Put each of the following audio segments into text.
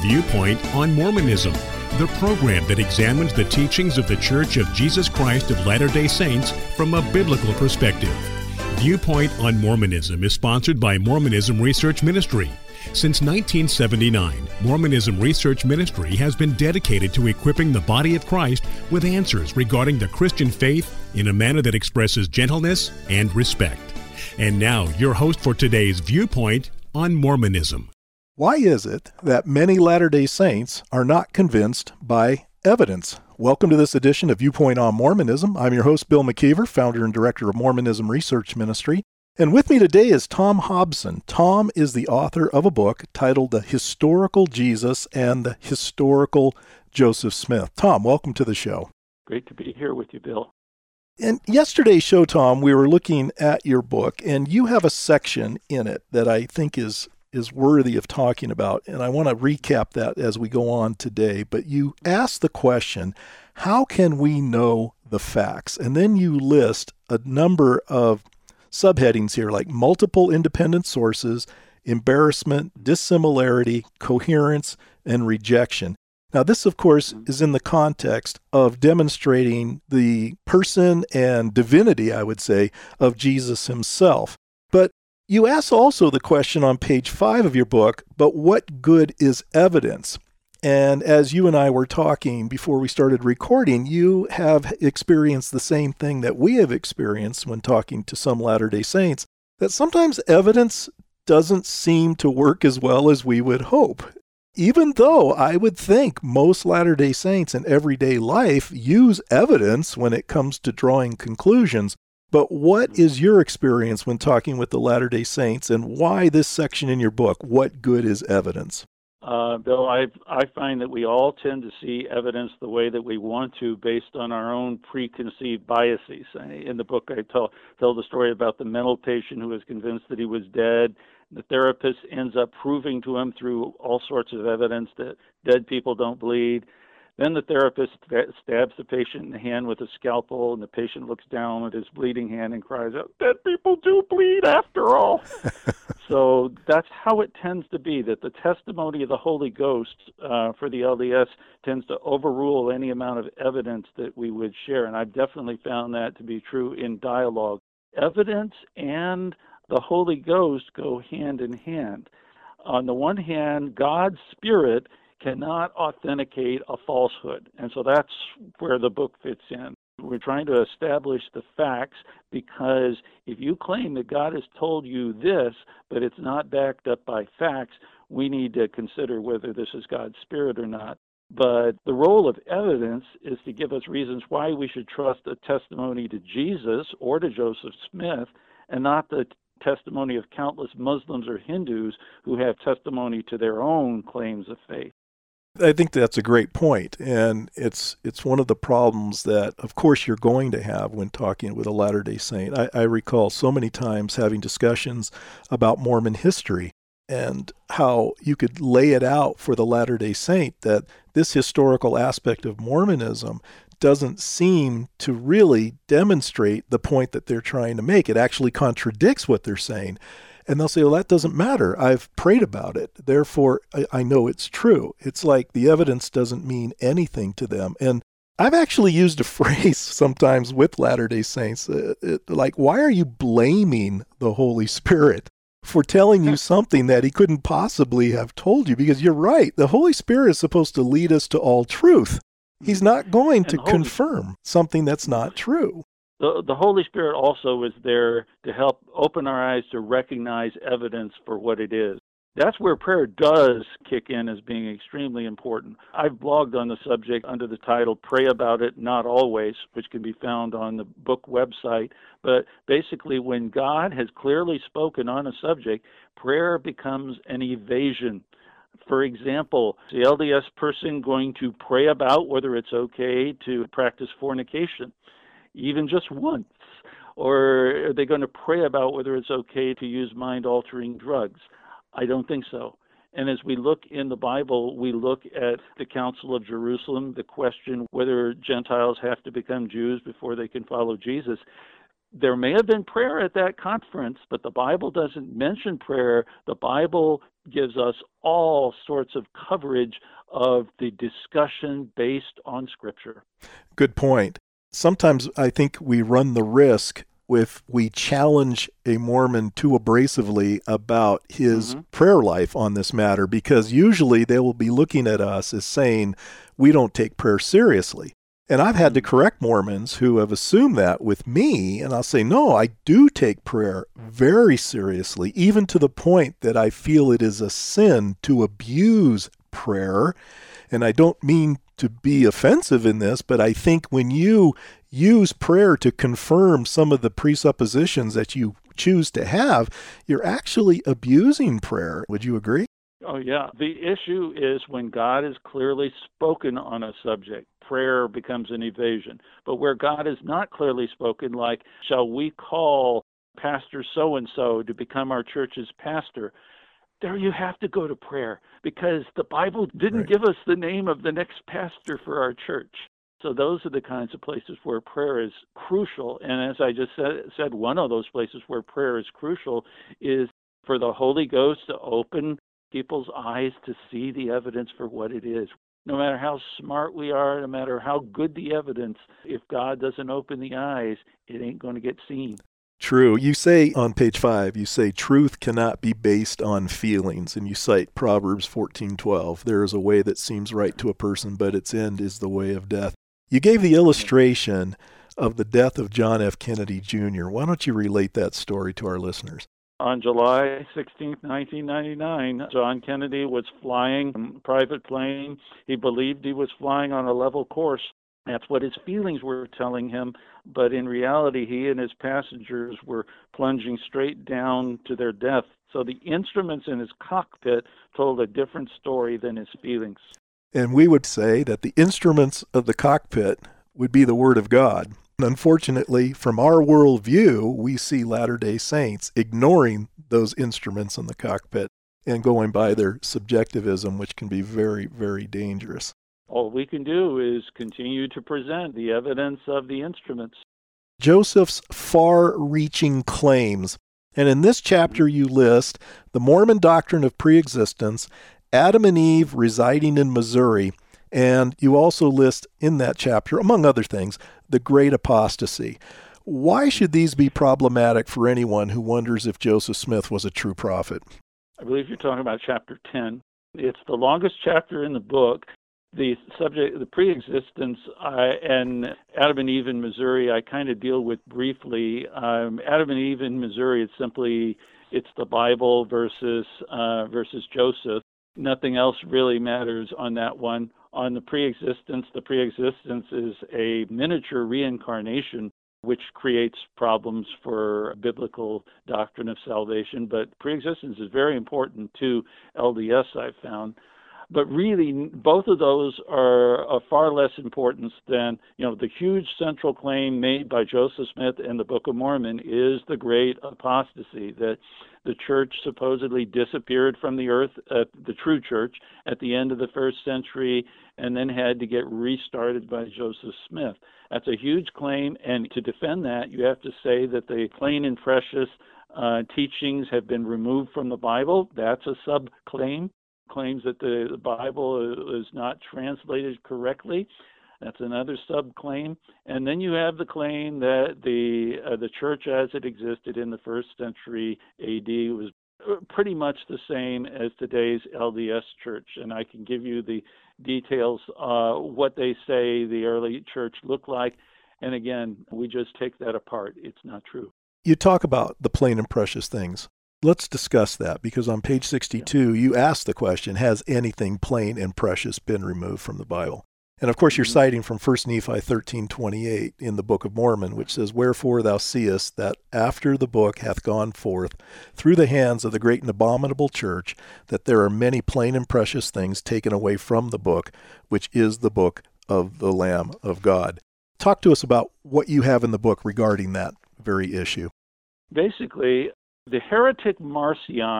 Viewpoint on Mormonism, the program that examines the teachings of the Church of Jesus Christ of Latter-day Saints from a biblical perspective. Viewpoint on Mormonism is sponsored by Mormonism Research Ministry. Since 1979, Mormonism Research Ministry has been dedicated to equipping the body of Christ with answers regarding the Christian faith in a manner that expresses gentleness and respect. And now, your host for today's Viewpoint on Mormonism. Why is it that many Latter-day Saints are not convinced by evidence? Welcome to this edition of Viewpoint on Mormonism. I'm your host, Bill McKeever, founder and director of Mormonism Research Ministry. And with me today is Tom Hobson. Tom is the author of a book titled The Historical Jesus and the Historical Joseph Smith. Tom, welcome to the show. Great to be here with you, Bill. In yesterday's show, Tom, we were looking at your book, and you have a section in it that I think is worthy of talking about, and I want to recap that as we go on today. But you ask the question, how can we know the facts? And then you list a number of subheadings here, like multiple independent sources, embarrassment, dissimilarity, coherence, and rejection. Now, this, of course, is in the context of demonstrating the person and divinity, I would say, of Jesus himself. But you ask also the question on page 5 of your book, but what good is evidence? And as you and I were talking before we started recording, you have experienced the same thing that we have experienced when talking to some Latter-day Saints, that sometimes evidence doesn't seem to work as well as we would hope. Even though I would think most Latter-day Saints in everyday life use evidence when it comes to drawing conclusions. But what is your experience when talking with the Latter-day Saints, and why this section in your book, What Good is Evidence? Bill, I find that we all tend to see evidence the way that we want to based on our own preconceived biases. In the book, I tell the story about the mental patient who was convinced that he was dead. The therapist ends up proving to him through all sorts of evidence that dead people don't bleed. Then the therapist stabs the patient in the hand with a scalpel, and the patient looks down at his bleeding hand and cries out, "Dead people do bleed after all." So that's how it tends to be, that the testimony of the Holy Ghost for the LDS tends to overrule any amount of evidence that we would share. And I've definitely found that to be true in dialogue. Evidence and the Holy Ghost go hand in hand. On the one hand, God's Spirit cannot authenticate a falsehood. And so that's where the book fits in. We're trying to establish the facts, because if you claim that God has told you this, but it's not backed up by facts, we need to consider whether this is God's Spirit or not. But the role of evidence is to give us reasons why we should trust a testimony to Jesus or to Joseph Smith, and not the testimony of countless Muslims or Hindus who have testimony to their own claims of faith. I think that's a great point, and it's one of the problems that, of course, you're going to have when talking with a Latter-day Saint. I recall so many times having discussions about Mormon history and how you could lay it out for the Latter-day Saint that this historical aspect of Mormonism doesn't seem to really demonstrate the point that they're trying to make. It actually contradicts what they're saying. And they'll say, well, that doesn't matter. I've prayed about it. Therefore, I know it's true. It's like the evidence doesn't mean anything to them. And I've actually used a phrase sometimes with Latter-day Saints, like, why are you blaming the Holy Spirit for telling you something that he couldn't possibly have told you? Because you're right. The Holy Spirit is supposed to lead us to all truth. He's not going to confirm something that's not true. The Holy Spirit also is there to help open our eyes to recognize evidence for what it is. That's where prayer does kick in as being extremely important. I've blogged on the subject under the title Pray About It, Not Always, which can be found on the book website. But basically, when God has clearly spoken on a subject, prayer becomes an evasion. For example, is the LDS person going to pray about whether it's okay to practice fornication, even just once? Or are they going to pray about whether it's okay to use mind-altering drugs? I don't think so. And as we look in the Bible, we look at the Council of Jerusalem, the question whether Gentiles have to become Jews before they can follow Jesus. there may have been prayer at that conference, but the Bible doesn't mention prayer. The Bible gives us all sorts of coverage of the discussion based on Scripture. Good point. Sometimes I think we run the risk if we challenge a Mormon too abrasively about his prayer life on this matter, because usually they will be looking at us as saying we don't take prayer seriously. And I've had to correct Mormons who have assumed that with me, and I'll say, no, I do take prayer very seriously, even to the point that I feel it is a sin to abuse prayer. And I don't mean to be offensive in this, but I think when you use prayer to confirm some of the presuppositions that you choose to have, you're actually abusing prayer. Would you agree? Oh, yeah. The issue is when God is clearly spoken on a subject, prayer becomes an evasion. But where God is not clearly spoken, like, shall we call Pastor so-and-so to become our church's pastor? There you have to go to prayer, because the Bible didn't give us the name of the next pastor for our church. So those are the kinds of places where prayer is crucial. And as I just said, one of those places where prayer is crucial is for the Holy Ghost to open people's eyes to see the evidence for what it is. No matter how smart we are, no matter how good the evidence, if God doesn't open the eyes, it ain't going to get seen. True. You say on page 5, you say truth cannot be based on feelings, and you cite Proverbs 14:12. There is a way that seems right to a person, but its end is the way of death. You gave the illustration of the death of John F. Kennedy Jr. Why don't you relate that story to our listeners? On July 16, 1999, John Kennedy was flying a private plane. He believed he was flying on a level course. That's what his feelings were telling him. But in reality, he and his passengers were plunging straight down to their death. So the instruments in his cockpit told a different story than his feelings. And we would say that the instruments of the cockpit would be the Word of God. Unfortunately, from our worldview, we see Latter-day Saints ignoring those instruments in the cockpit and going by their subjectivism, which can be very, very dangerous. All we can do is continue to present the evidence of the instruments. Joseph's far-reaching claims. And in this chapter you list the Mormon doctrine of preexistence, Adam and Eve residing in Missouri, and you also list in that chapter, among other things, the great apostasy. Why should these be problematic for anyone who wonders if Joseph Smith was a true prophet? I believe you're talking about chapter 10. It's the longest chapter in the book. The subject, the preexistence, and Adam and Eve in Missouri, I kind of deal with briefly. Adam and Eve in Missouri, it's the Bible versus Joseph. Nothing else really matters on that one. On the preexistence is a miniature reincarnation, which creates problems for biblical doctrine of salvation. But preexistence is very important to LDS, I've found. But really, both of those are of far less importance than, the huge central claim made by Joseph Smith in the Book of Mormon is the great apostasy, that the church supposedly disappeared from the earth, the true church, at the end of the first century, and then had to get restarted by Joseph Smith. That's a huge claim, and to defend that, you have to say that the plain and precious teachings have been removed from the Bible. That's a sub-claim. Claims that the Bible is not translated correctly. That's another subclaim. And then you have the claim that the church as it existed in the first century AD was pretty much the same as today's LDS church. And I can give you the details, what they say the early church looked like. And again, we just take that apart. It's not true. You talk about the plain and precious things. Let's discuss that, because on page 62, you ask the question, has anything plain and precious been removed from the Bible? And of course, you're citing from 1 Nephi 13:28 in the Book of Mormon, which says, wherefore thou seest that after the book hath gone forth through the hands of the great and abominable church, that there are many plain and precious things taken away from the book, which is the book of the Lamb of God. Talk to us about what you have in the book regarding that very issue. Basically, the heretic Marcion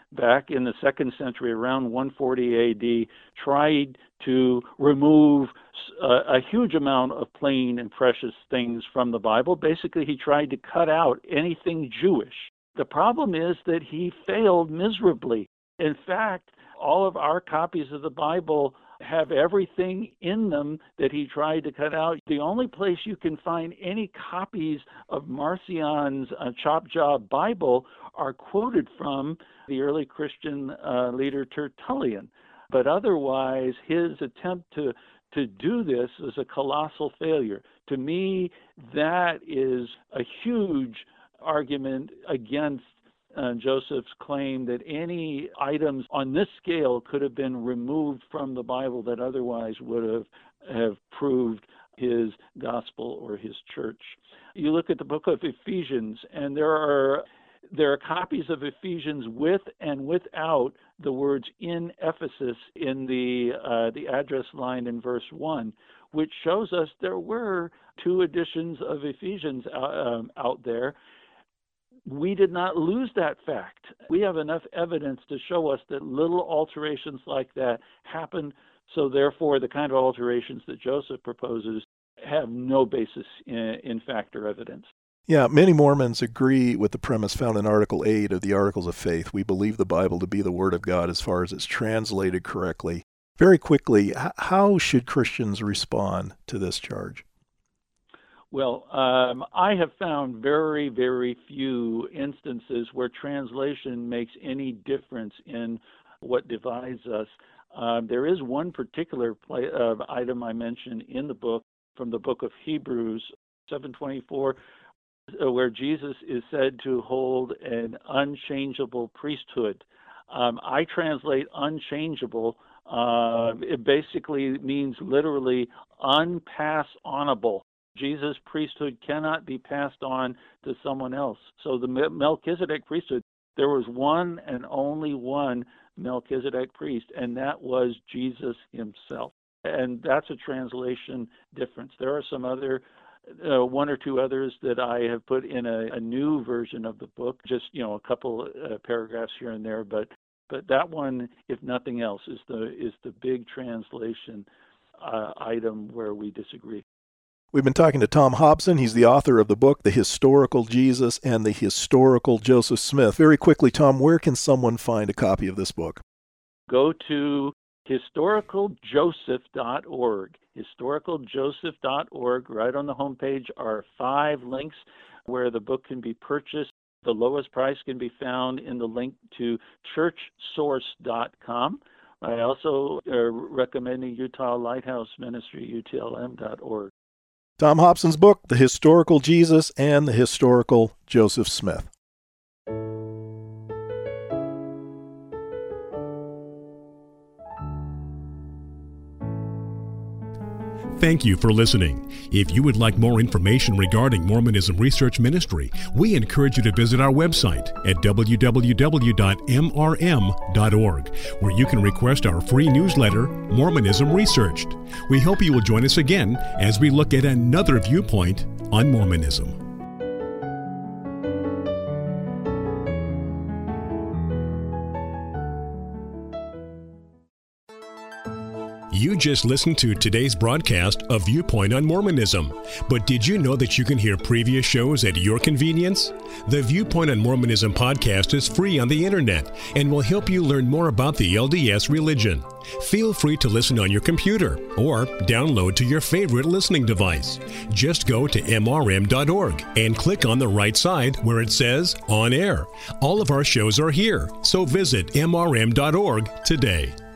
back in the 2nd century, around 140 AD, tried to remove a huge amount of plain and precious things from the Bible. Basically, he tried to cut out anything Jewish. The problem is that he failed miserably. In fact, all of our copies of the Bible have everything in them that he tried to cut out. The only place you can find any copies of Marcion's Chop Job Bible are quoted from the early Christian leader Tertullian. But otherwise, his attempt to do this is a colossal failure. To me, that is a huge argument against Joseph's claim that any items on this scale could have been removed from the Bible that otherwise would have proved his gospel or his church. You look at the book of Ephesians, and there are copies of Ephesians with and without the words "in Ephesus" in the address line in verse 1, which shows us there were 2 editions of Ephesians out there. We did not lose that fact. We have enough evidence to show us that little alterations like that happened, so therefore the kind of alterations that Joseph proposes have no basis in fact or evidence. Yeah, many Mormons agree with the premise found in Article 8 of the Articles of Faith. We believe the Bible to be the Word of God as far as it's translated correctly. Very quickly, how should Christians respond to this charge? Well, I have found very, very few instances where translation makes any difference in what divides us. There is one particular item I mentioned in the book, from the book of Hebrews 7:24, where Jesus is said to hold an unchangeable priesthood. I translate unchangeable. It basically means literally unpass-onable. Jesus' priesthood cannot be passed on to someone else. So the Melchizedek priesthood, there was one and only one Melchizedek priest, and that was Jesus himself. And that's a translation difference. There are some other, 1 or 2 others that I have put in a new version of the book, just, a couple paragraphs here and there, but that one, if nothing else, is the big translation item where we disagree. We've been talking to Tom Hobson. He's the author of the book, The Historical Jesus and the Historical Joseph Smith. Very quickly, Tom, where can someone find a copy of this book? Go to historicaljoseph.org. Historicaljoseph.org. Right on the homepage are 5 links where the book can be purchased. The lowest price can be found in the link to churchsource.com. I also recommend the Utah Lighthouse Ministry, utlm.org. Tom Hobson's book, The Historical Jesus and the Historical Joseph Smith. Thank you for listening. If you would like more information regarding Mormonism Research Ministry, we encourage you to visit our website at www.mrm.org, where you can request our free newsletter, Mormonism Researched. We hope you will join us again as we look at another viewpoint on Mormonism. You just listened to today's broadcast of Viewpoint on Mormonism. But did you know that you can hear previous shows at your convenience? The Viewpoint on Mormonism podcast is free on the internet and will help you learn more about the LDS religion. Feel free to listen on your computer or download to your favorite listening device. Just go to mrm.org and click on the right side where it says On Air. All of our shows are here, so visit mrm.org today.